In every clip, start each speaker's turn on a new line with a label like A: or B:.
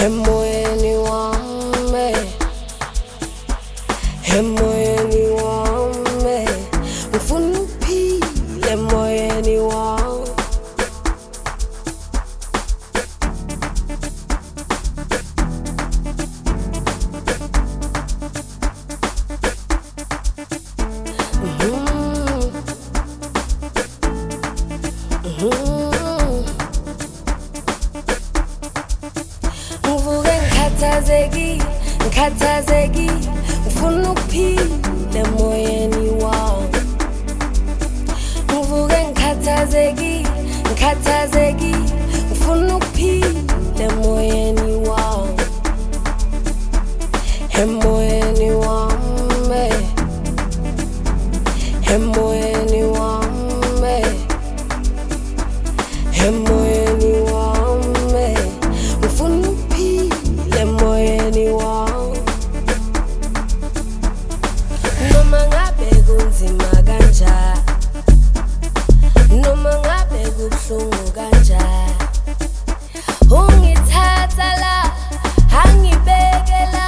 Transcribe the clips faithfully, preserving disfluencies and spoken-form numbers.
A: emoyeni wami, emoyeni wami, ngifuna ukuphila emoyeni wami. Ngivuke ngikhathazeki, ngikhathazeki, ngifuna ukuphila emoyeni wami. Ngivuke ngikhathazeki, ngikhathazeki, ngifuna ukuphila emoyeni wami. Emoyeni wami, emoyeni wami, emoyeni wami, ngifuna ukuphila emoyeni wami. Noma ngabe kunzima kanjani, noma ngabe kubuhlungu kanjani, ungithatha la, angibeke la,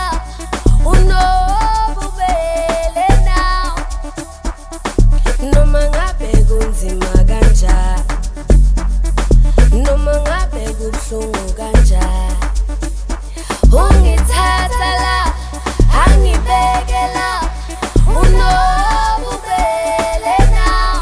A: unobubele now. Noma ngabe kunzima kanjani, noma ngabe kubuhlungu kanjani, ungithatha la, angibeke la, unobubele now.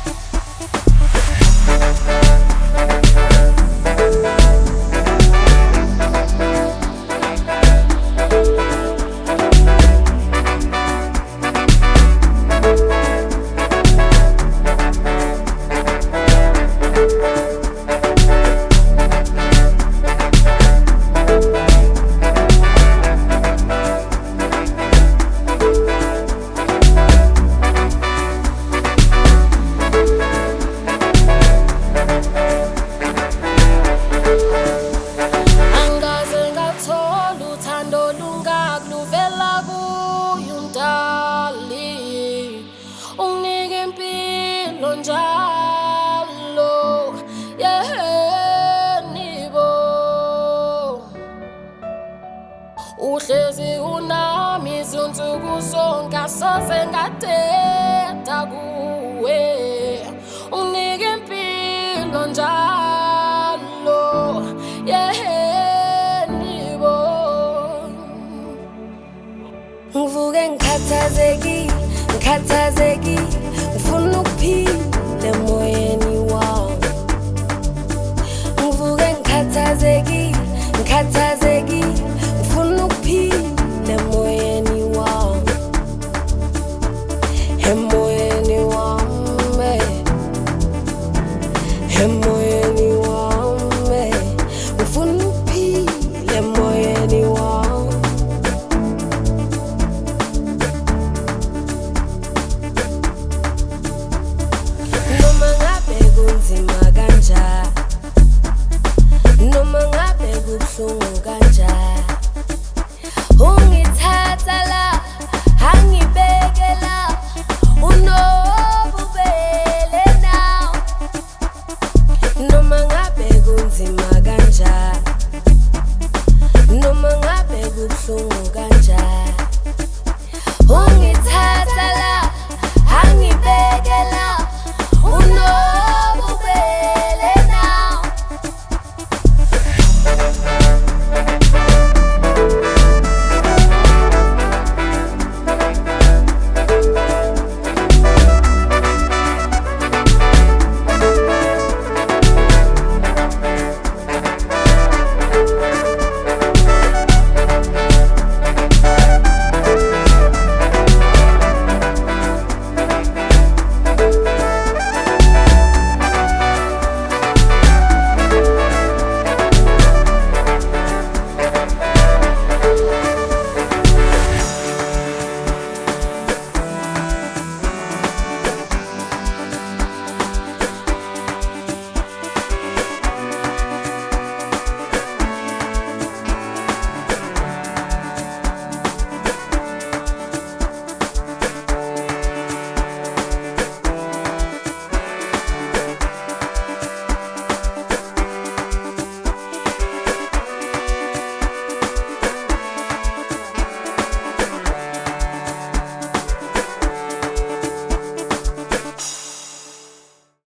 A: Angaze ngathola uthando olungaka luvela kuye umdali, unginike impilo njalo, yehenibo. Uhlezi unami izinsuku zonke, asoze ngateta kuwe, unginike impilo njalo, yehenibo. Ngivuke ngikhathazeki, ngikhathazeki,